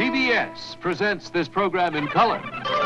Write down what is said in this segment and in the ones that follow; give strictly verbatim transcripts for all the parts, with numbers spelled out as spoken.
C B S presents this program in color.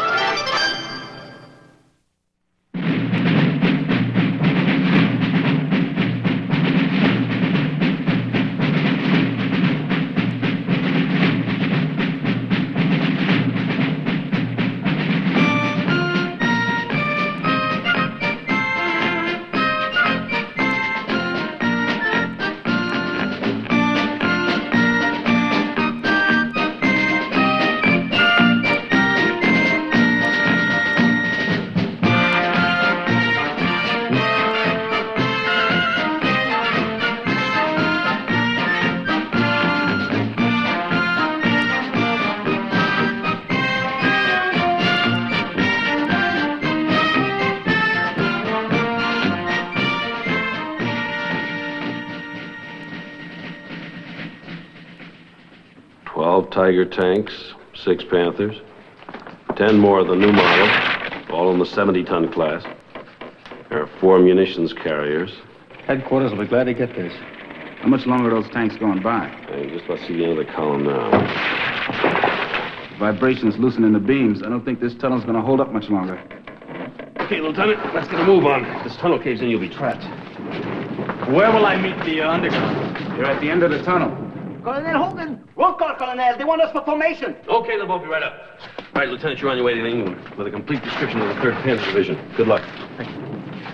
Twelve Tiger tanks, six Panthers, ten more of the new model, all in the seventy-ton class. There are four munitions carriers. Headquarters will be glad to get this. How much longer are those tanks going by? And just about to see the end of the column now. Vibrations loosening the beams. I don't think this tunnel's going to hold up much longer. Okay, Lieutenant, let's get a move on. If this tunnel caves in, you'll be trapped. Where will I meet the uh, underground? You're at the end of the tunnel. Colonel Hogan! Roll call, Colonel. They want us for formation. Okay, they'll both be right up. All right, Lieutenant, you're on your way to England with a complete description of the third Panzer Division. Good luck. Thank you.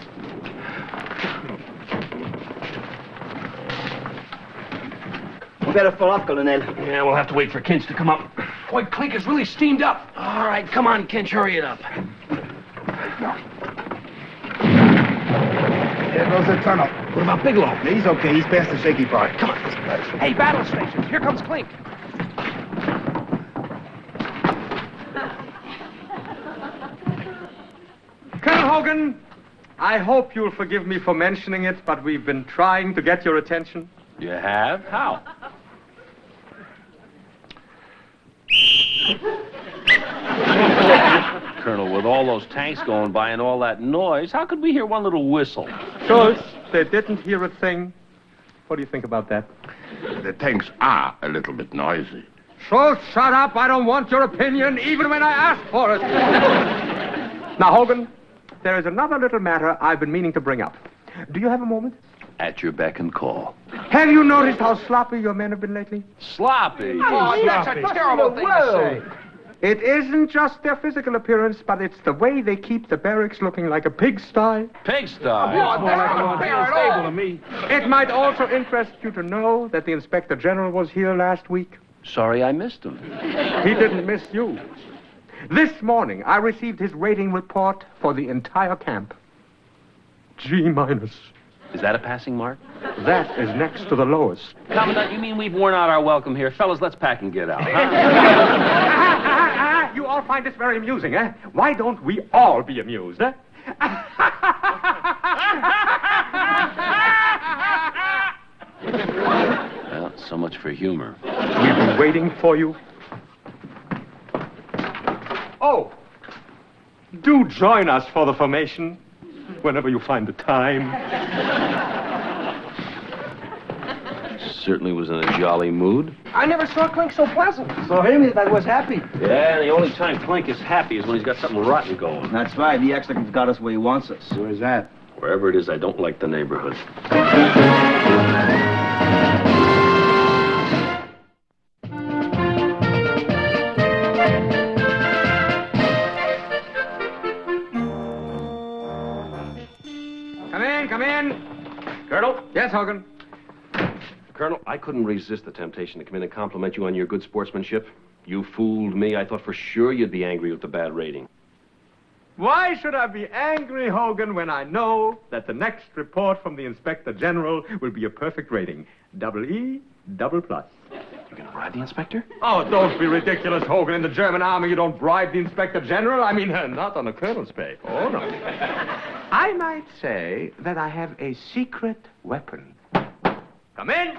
We better fall off, Colonel. Yeah, we'll have to wait for Kinch to come up. Boy, Clink is really steamed up. All right, come on, Kinch, hurry it up. There goes the tunnel. What about Bigelow? He's okay. He's past the shaky part. Come on. Hey, battle stations, here comes Clink. Colonel Hogan, I hope you'll forgive me for mentioning it, but we've been trying to get your attention. You have? How? Colonel, with all those tanks going by and all that noise, how could we hear one little whistle? Schultz, they didn't hear a thing. What do you think about that? The tanks are a little bit noisy. Schultz, shut up. I don't want your opinion, even when I ask for it. Now, Hogan, there is another little matter I've been meaning to bring up. Do you have a moment? At your beck and call. Have you noticed how sloppy your men have been lately? Sloppy? Oh, that's a terrible thing to say. It isn't just their physical appearance, but it's the way they keep the barracks looking like a pigsty. Pigsty? It might also interest you to know that the Inspector General was here last week. Sorry I missed him. He didn't miss you. This morning, I received his rating report for the entire camp. G minus. Is that a passing mark? That is next to the lowest. Commandant, you mean we've worn out our welcome here? Fellas, let's pack and get out. Huh? You all find this very amusing, eh? Why don't we all be amused, eh? Well, so much for humor. We've been waiting for you. Oh, do join us for the formation whenever you find the time. Certainly was in a jolly mood. I never saw Clink so pleasant. Saw him that was happy. Yeah, the only time Clink is happy is when he's got something rotten going. That's right. The ex-licken's got us where he wants us. Where's that? Wherever it is, I don't like the neighborhood. Come in, come in. Colonel? Yes, Hogan. Colonel, I couldn't resist the temptation to come in and compliment you on your good sportsmanship. You fooled me. I thought for sure you'd be angry with the bad rating. Why should I be angry, Hogan, when I know that the next report from the Inspector General will be a perfect rating? Double E, double plus. You're going to bribe the inspector? Oh, don't be ridiculous, Hogan. In the German army, you don't bribe the Inspector General. I mean, uh, not on a colonel's pay. Oh, no. I might say that I have a secret weapon. Come in.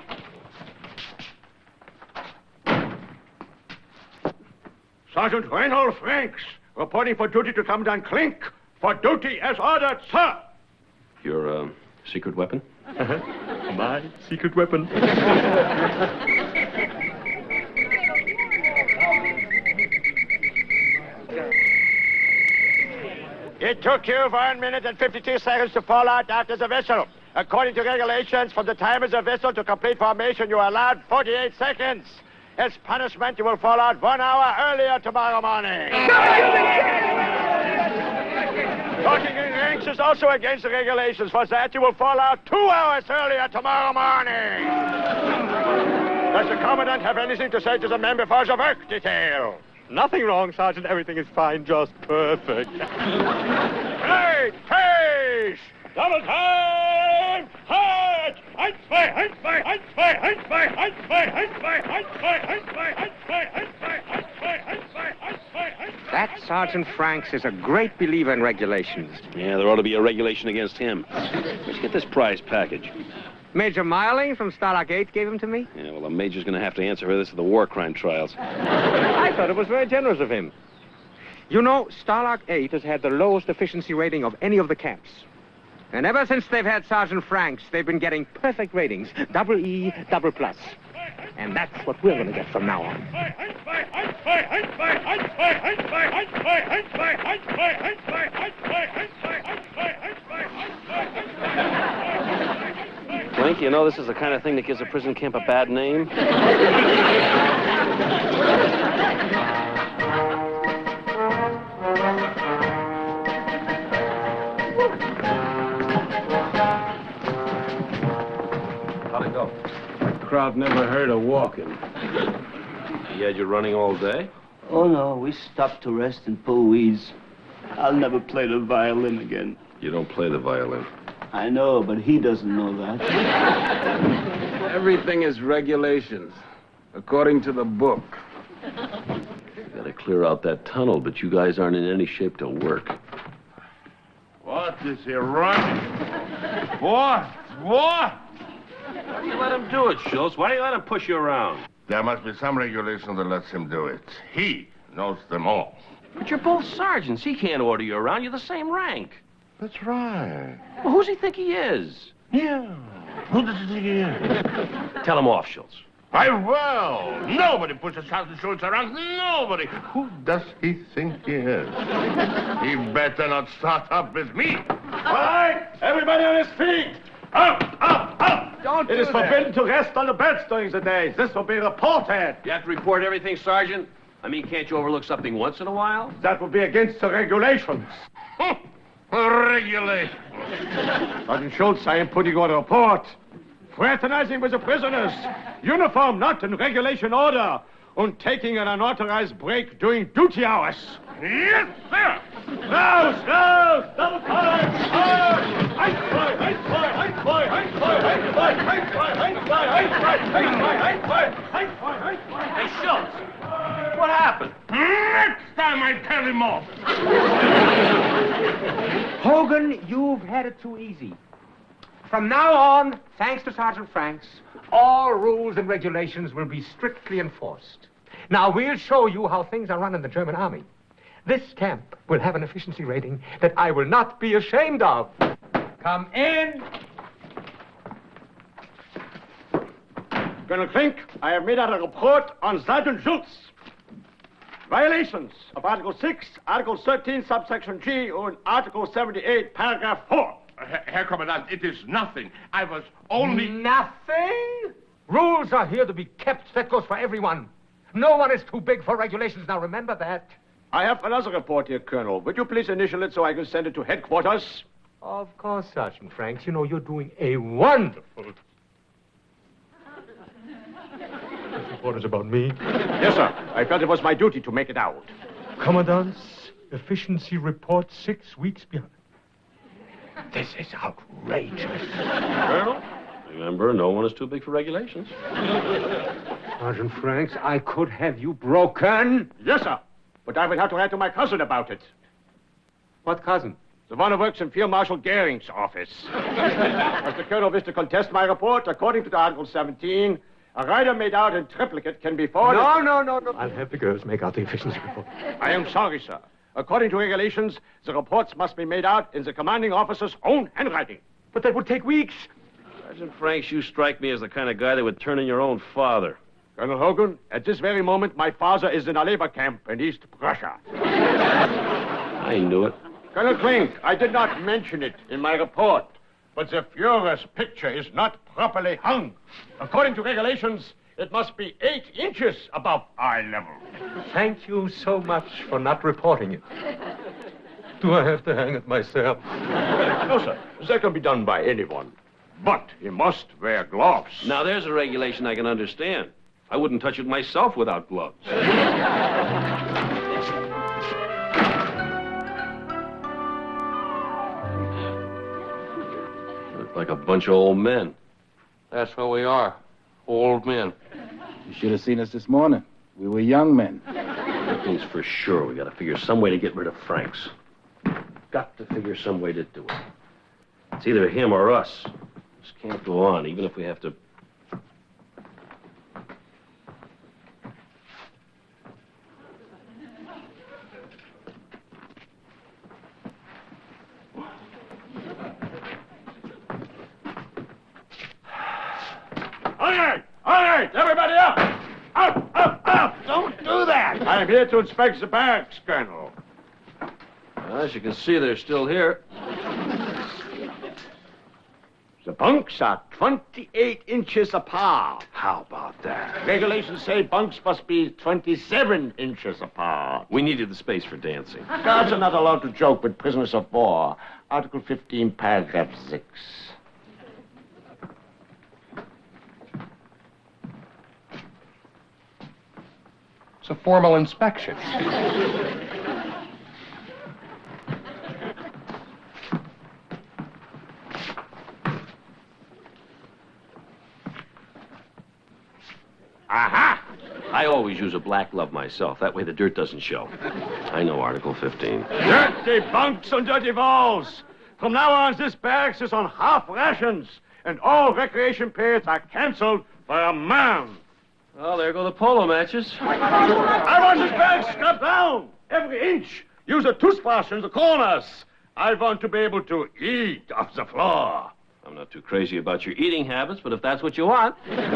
Sergeant Reinhold Franks, reporting for duty to Commandant Clink. For duty as ordered, sir. Your, uh, secret weapon? My secret weapon. took you one minute and fifty-two seconds to fall out after the whistle. According to regulations, from the time of the whistle to complete formation, you are allowed forty-eight seconds. As punishment, you will fall out one hour earlier tomorrow morning. Talking in ranks is also against the regulations. For that, you will fall out two hours earlier tomorrow morning. Does the Commandant have anything to say to the men before the work detail? Nothing wrong, Sergeant. Everything is fine, just perfect. Right, face! Double time! Halt! Eins, zwei, eins, zwei, eins, zwei, eins, zwei, eins, zwei, eins, zwei, eins, zwei, eins, zwei, eins, zwei, eins, zwei, eins, zwei, eins, zwei, eins, zwei, eins, zwei. That Sergeant Franks is a great believer in regulations. Yeah, there ought to be a regulation against him. Let's get this prize package. Major Miling from Stalag eight gave him to me. Yeah, well, the major's going to have to answer for this at the war crime trials. I thought it was very generous of him. You know, Stalag eight has had the lowest efficiency rating of any of the camps. And ever since they've had Sergeant Franks, they've been getting perfect ratings. Double E, double plus. And that's what we're going to get from now on. Flink, you know this is the kind of thing that gives a prison camp a bad name? How'd it go? Crowd never heard of walking. You had you running all day? Oh, no, we stopped to rest and pull weeds. I'll never play the violin again. You don't play the violin. I know, but he doesn't know that. Everything is regulations, according to the book. You gotta clear out that tunnel, but you guys aren't in any shape to work. What is he running? What? What? Why do you let him do it, Schultz? Why do you let him push you around? There must be some regulation that lets him do it. He knows them all. But you're both sergeants. He can't order you around. You're the same rank. That's right. Well, who's he think he is? Yeah. Who does he think he is? Tell him off, Schultz. I will. Nobody pushes Sergeant Schultz around. Nobody. Who does he think he is? He better not start up with me. All right, everybody on his feet. Up, up, up. Don't It do is that. forbidden to rest on the beds during the day. This will be reported. You have to report everything, Sergeant? I mean, can't you overlook something once in a while? That will be against the regulations. Regulations. Sergeant Schultz, I am putting on a report. Fraternizing with the prisoners. Uniform not in regulation order. And taking an unauthorized break during duty hours. Yes, sir. Rouse, rouse, double time. Eins, zwei, eins, zwei, eins, zwei, eins, zwei, eins, zwei, eins, zwei, eins, zwei, eins, zwei, eins, zwei, eins, zwei, eins, zwei, eins, zwei. Hey, Schultz, what happened? Next time I tell him off. Hogan, you've had it too easy. From now on, thanks to Sergeant Franks, all rules and regulations will be strictly enforced. Now, we'll show you how things are run in the German army. This camp will have an efficiency rating that I will not be ashamed of. Come in. Colonel Klink, I have made out a report on Sergeant Schultz. Violations of Article six, Article thirteen, subsection G, and Article seventy-eight, paragraph four. Herr Kommandant, it is nothing. I was only... Nothing? Rules are here to be kept. That goes for everyone. No one is too big for regulations. Now, remember that. I have another report here, Colonel. Would you please initial it so I can send it to headquarters? Of course, Sergeant Franks. You know, you're doing a wonderful... This report is about me. Yes, sir. I felt it was my duty to make it out. Commandant's efficiency report six weeks behind. This is outrageous. Colonel, remember, no one is too big for regulations. Sergeant Franks, I could have you broken. Yes, sir. But I will have to write to my cousin about it. What cousin? The one who works in Field Marshal Goering's office. As the Colonel wishes to contest my report, according to the Article seventeen, a rider made out in triplicate can be forwarded... No, no, no, no. I'll have the girls make out the efficiency report. I am sorry, sir. According to regulations, the reports must be made out in the commanding officer's own handwriting. But that would take weeks. Sergeant Franks, you strike me as the kind of guy that would turn in your own father. Colonel Hogan, at this very moment, my father is in a labor camp in East Prussia. I knew it. Colonel Klink, I did not mention it in my report, but the Fuhrer's picture is not properly hung. According to regulations, it must be eight inches above eye level. Thank you so much for not reporting it. Do I have to hang it myself? No, sir. That can be done by anyone. But he must wear gloves. Now, there's a regulation I can understand. I wouldn't touch it myself without gloves. Look like a bunch of old men. That's what we are. Old men. You should have seen us this morning. We were young men. That means for sure we got to figure some way to get rid of Franks. Got to figure some way to do it. It's either him or us. This can't go on, even if we have to... All right, all right, everybody up! Up, up, up! Don't do that! I am here to inspect the barracks, Colonel. Well, as you can see, they're still here. The bunks are twenty-eight inches apart. How about that? Regulations say bunks must be twenty-seven inches apart. We needed the space for dancing. Guards are not allowed to joke with prisoners of war. Article fifteen, paragraph six. It's a formal inspection. Aha! I always use a black glove myself. That way the dirt doesn't show. I know Article fifteen. Dirty bunks and dirty walls. From now on, this barracks is on half rations, and all recreation periods are canceled for a man. Well, there go the polo matches. I want this barracks scrubbed down, every inch. Use a toothbrush in the corners. I want to be able to eat off the floor. I'm not too crazy about your eating habits, but if that's what you want...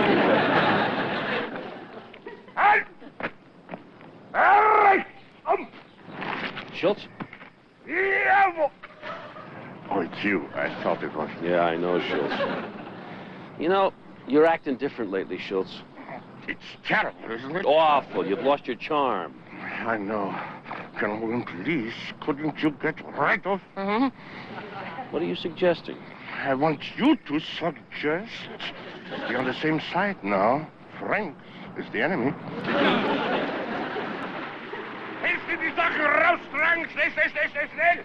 Hey! All right! Um. Schultz? Yeah. Oh, it's you. I thought it was. Yeah, I know, Schultz. You know, you're acting different lately, Schultz. It's terrible, isn't it? Awful. You've lost your charm. I know. Colonel Hogan, please, couldn't you get rid of him? What are you suggesting? I want you to suggest we're on the same side now. Franks is the enemy. Hilf dir die Sache raustragen! Schnell, schnell, schnell, schnell, schnell!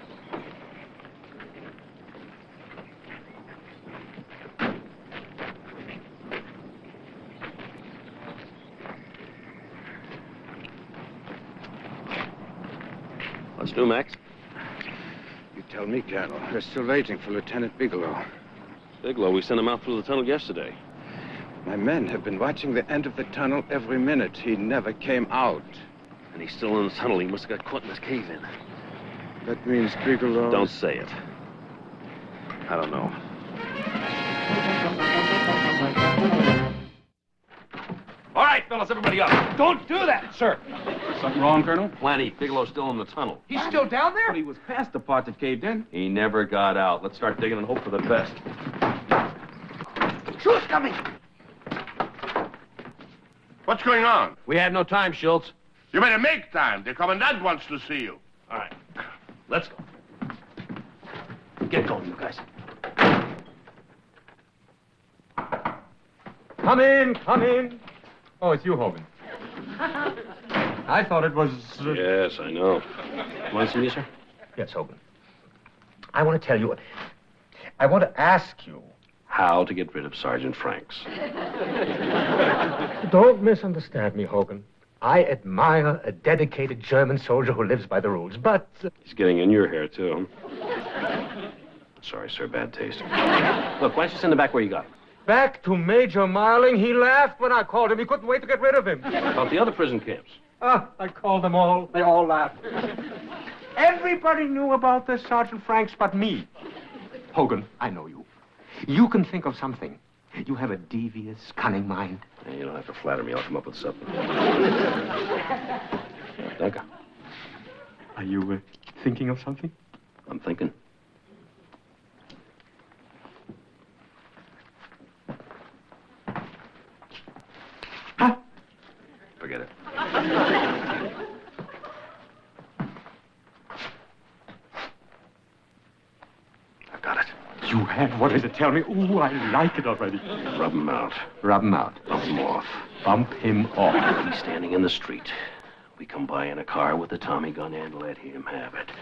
What's new, Max? You tell me, Colonel. We're still waiting for Lieutenant Bigelow. Bigelow, we sent him out through the tunnel yesterday. My men have been watching the end of the tunnel every minute. He never came out. And he's still in the tunnel. He must have got caught in this cave-in. That means Bigelow... Don't say it. I don't know. All right, fellas, everybody up. Don't do that, sir. Something wrong, Colonel? Plenty. Bigelow's still in the tunnel. He's still down there? But he was past the part that caved in. He never got out. Let's start digging and hope for the best. Shoot's coming. What's going on? We have no time, Schultz. You better make time. The commandant wants to see you. All right. Let's go. Get going, you guys. Come in, come in. Oh, it's you, Hogan. I thought it was... Uh... Yes, I know. Want to see me, sir? Yes, Hogan. I want to tell you... I want to ask you... How to get rid of Sergeant Franks. Don't misunderstand me, Hogan. I admire a dedicated German soldier who lives by the rules, but... Uh... He's getting in your hair, too. Sorry, sir. Bad taste. Look, why don't you send him back where you got him? Back to Major Marling. He laughed when I called him. He couldn't wait to get rid of him. About the other prison camps. Ah, I called them all. They all laughed. Everybody knew about this, Sergeant Franks, but me. Hogan, I know you. You can think of something. You have a devious, cunning mind. Hey, you don't have to flatter me. I'll come up with something. Yeah, thank you. Are you uh, Thinking of something? I'm thinking. Huh? Forget it. I've got it. You have? What is it? Tell me. Ooh, I like it already. Rub him out. Rub him out. Bump him off. Bump him off. He's standing in the street. We come by in a car with a Tommy gun and let him have it.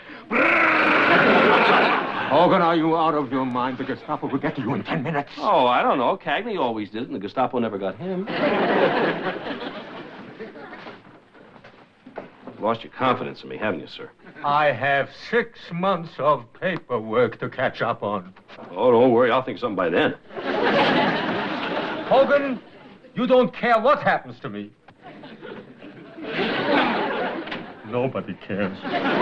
Hogan, are you out of your mind? The Gestapo will get to you in ten minutes. Oh, I don't know. Cagney always did it, and the Gestapo never got him. Lost your confidence in me, haven't you, sir? I have six months of paperwork to catch up on. Oh, don't worry. I'll think something by then. Hogan, you don't care what happens to me. Nobody cares.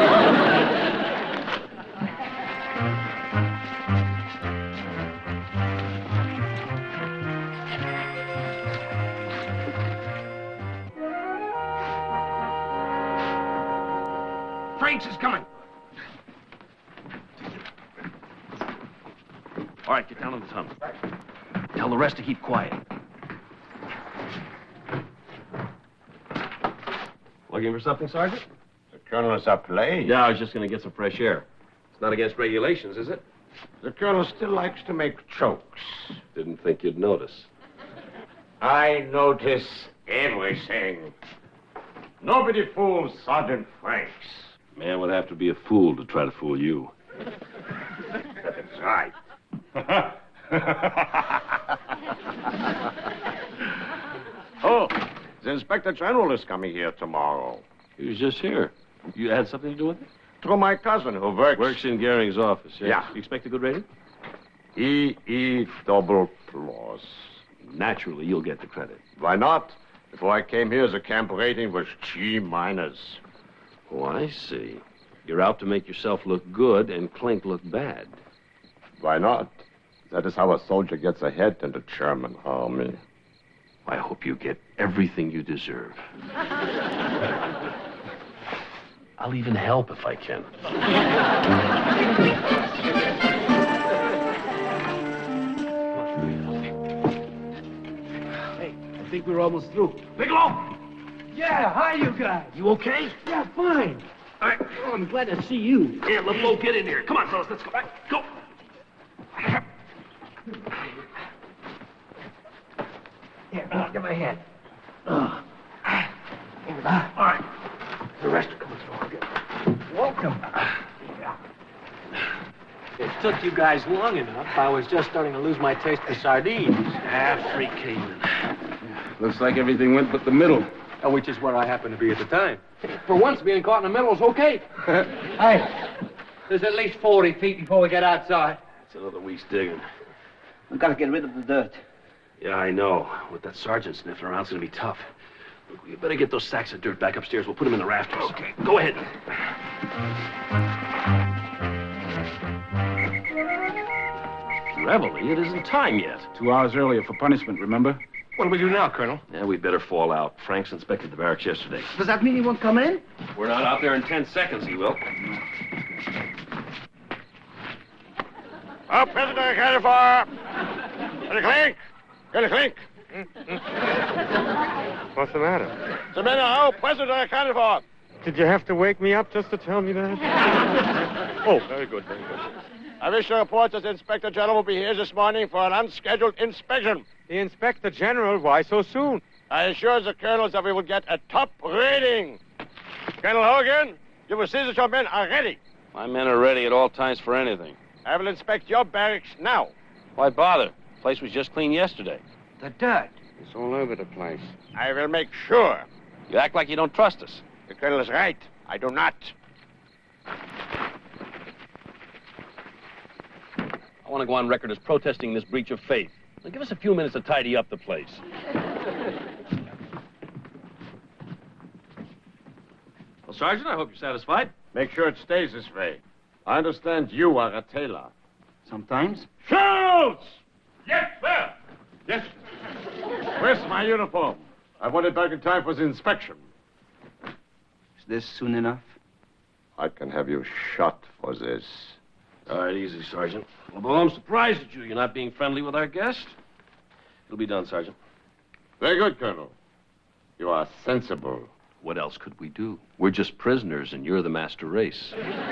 Franks is coming. All right, get down to the tunnel. Tell the rest to keep quiet. Looking for something, Sergeant? The Colonel is up late. Yeah, I was just going to get some fresh air. It's not against regulations, is it? The Colonel still likes to make jokes. Didn't think you'd notice. I notice everything. Nobody fools Sergeant Franks. Man would have to be a fool to try to fool you. That's right. Oh, the Inspector General is coming here tomorrow. He was just here. You had something to do with it? Through my cousin who works... Works in Goering's office, yeah? Yeah. You expect a good rating? E E double plus. Naturally, you'll get the credit. Why not? Before I came here, the camp rating was G minus. Oh, I see. You're out to make yourself look good and Klink look bad. Why not? That is how a soldier gets ahead in the German army. I hope you get everything you deserve. I'll even help if I can. Hey, I think we're almost through. Bigelow! Yeah, hi, you guys. You okay? Yeah, fine. All right. Oh, I'm glad to see you. Here, let's both get in here. Come on, fellas, let's go. Go. Here, uh, get my hand. Uh, All right. the rest are coming through. Welcome. It took you guys long enough. I was just starting to lose my taste for sardines. Ah, free Cayman. Looks like everything went but the middle. Uh, which is where I happened to be at the time. For once, being caught in the middle is okay. Hey, there's at least forty feet before we get outside. It's another week's digging. We've got to get rid of the dirt. Yeah, I know. With that sergeant sniffing around, it's going to be tough. Look, you better get those sacks of dirt back upstairs. We'll put them in the rafters. Okay, go ahead. Reveille, it isn't time yet. Two hours earlier for punishment, remember? What do we do now, Colonel? Yeah, we'd better fall out. Frank's inspected the barracks yesterday. Does that mean he won't come in? We're not out there in ten seconds, he will. Oh, Prisoner accounted for. Get a clink. Get a clink. What's the matter? The men are out. Prisoner accounted for. Did you have to wake me up just to tell me that? Oh, very good, very good. I wish to report that the Inspector General will be here this morning for an unscheduled inspection. The Inspector General, why so soon? I assure the colonels that we will get a top rating. Colonel Hogan, you will see that your men are ready. My men are ready at all times for anything. I will inspect your barracks now. Why bother? The place was just cleaned yesterday. The dirt. It's all over the place. I will make sure. You act like you don't trust us. The colonel is right. I do not. I want to go on record as protesting this breach of faith. Now give us a few minutes to tidy up the place. Well, Sergeant, I hope you're satisfied. Make sure it stays this way. I understand you are a tailor. Sometimes. Schultz! Yes, sir. Yes. Where's my uniform? I want it back in time for the inspection. Is this soon enough? I can have you shot for this. All right, easy, Sergeant. Although I'm surprised at you. You're not being friendly with our guest. It'll be done, Sergeant. Very good, Colonel. You are sensible. What else could we do? We're just prisoners, and you're the master race.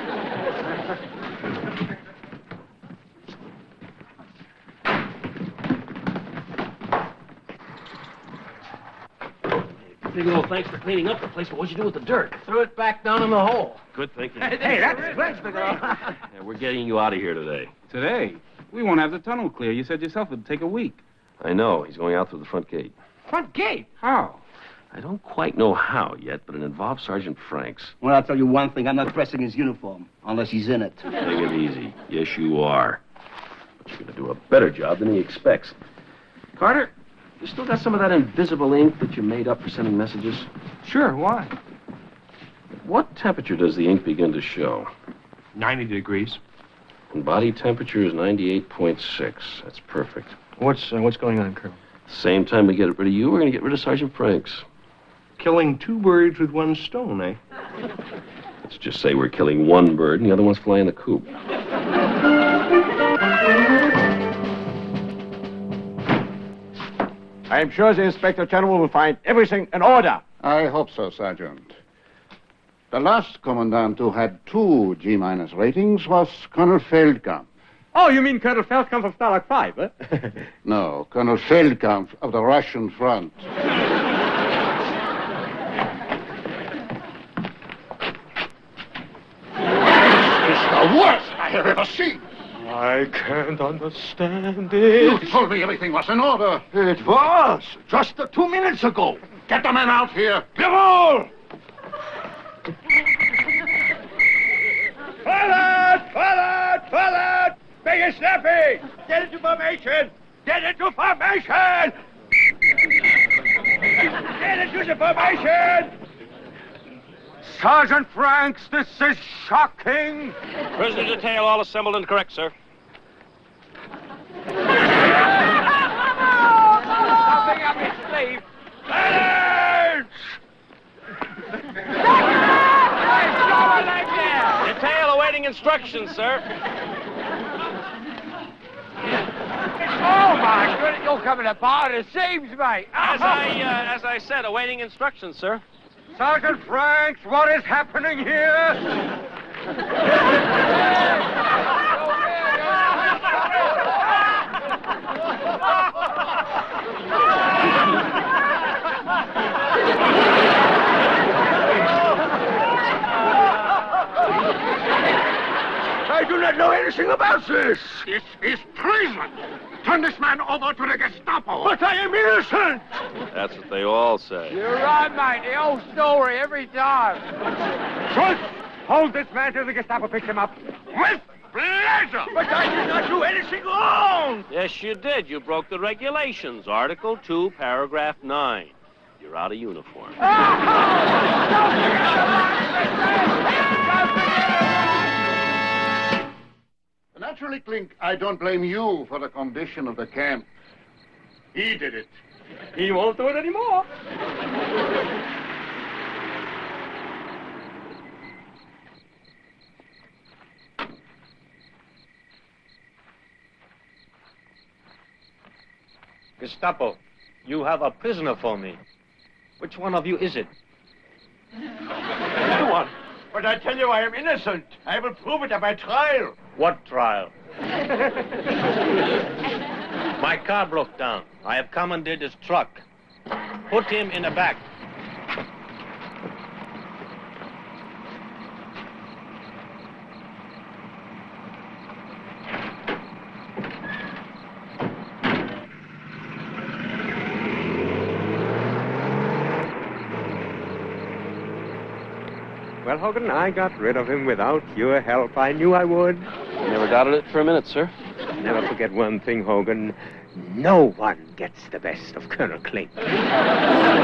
Bigelow, thanks for cleaning up the place, but what'd you do with the dirt? Threw it back down in the hole. Good thinking. Hey, that's great, Bigelow. Yeah, we're getting you out of here today. Today? We won't have the tunnel clear. You said yourself it'd take a week. I know. He's going out through the front gate. Front gate? How? I don't quite know how yet, but it involves Sergeant Franks. Well, I'll tell you one thing. I'm not pressing his uniform unless he's in it. Take it easy. Yes, you are. But you're going to do a better job than he expects. Carter, you still got some of that invisible ink that you made up for sending messages? Sure, why? At what temperature does the ink begin to show? ninety degrees. And body temperature is ninety-eight point six. That's perfect. What's uh, what's going on, Colonel? Same time we get rid of you, we're going to get rid of Sergeant Franks. Killing two birds with one stone, eh? Let's just say we're killing one bird and the other one's flying the coop. I am sure the Inspector General will find everything in order. I hope so, Sergeant. The last commandant who had two G-minus ratings was Colonel Feldkampf. Oh, you mean Colonel Feldkampf of Stalag five, eh? No, Colonel Feldkampf of the Russian front. It's the worst I have ever seen. I can't understand it. You told me everything was in order. It was just uh, two minutes ago. Get the men out here. Jawohl! Forward! Forward! Forward! Make it snappy! Get into formation! Get into formation! Get into the formation! Sergeant Franks, this is shocking! Prisoner detail all assembled and correct, sir. Something up his sleeve. Silence! Detail awaiting instructions, sir. Oh, my goodness, you're coming apart at the seams, mate. As I, uh, as I said, awaiting instructions, sir. Sergeant Franks, what is happening here? I do not know anything about this. This is treason. Turn this man over to the Gestapo. But I am innocent. That's what they all say. You're right, mate. The old story every time. Schultz, hold this man till the Gestapo picks him up. With pleasure. But I did not do anything wrong. Yes, you did. You broke the regulations. Article two, paragraph nine. You're out of uniform. Naturally, Klink, I don't blame you for the condition of the camp. He did it. He won't do it anymore. Gestapo, you have a prisoner for me. Which one of you is it? Anyone. But I tell you, I am innocent. I will prove it at my trial. What trial? My car broke down. I have commandeered his truck. Put him in the back. Well, Hogan, I got rid of him without your help. I knew I would. I never doubted it for a minute, sir. Never forget one thing, Hogan. No one gets the best of Colonel Klink.